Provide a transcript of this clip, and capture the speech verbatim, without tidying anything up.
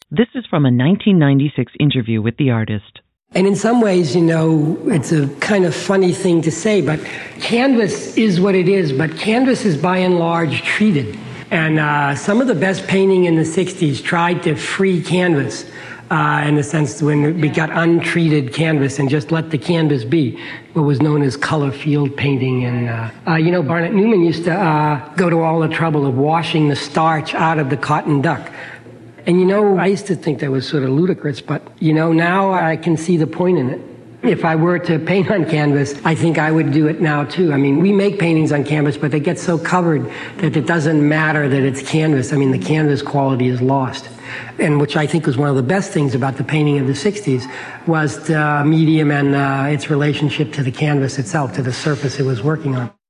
This is from a nineteen ninety-six interview with the artist. And in some ways, you know, it's a kind of funny thing to say, but canvas is what it is, but canvas is by and large treated. And uh, some of the best painting in the sixties tried to free canvas uh, in the sense when we got untreated canvas and just let the canvas be, what was known as color field painting. And, uh, uh, you know, Barnett Newman used to uh, go to all the trouble of washing the starch out of the cotton duck. And, you know, I used to think that was sort of ludicrous, but, you know, now I can see the point in it. If I were to paint on canvas, I think I would do it now, too. I mean, we make paintings on canvas, but they get so covered that it doesn't matter that it's canvas. I mean, the canvas quality is lost. And which I think was one of the best things about the painting of the sixties was the medium and uh, its relationship to the canvas itself, to the surface it was working on.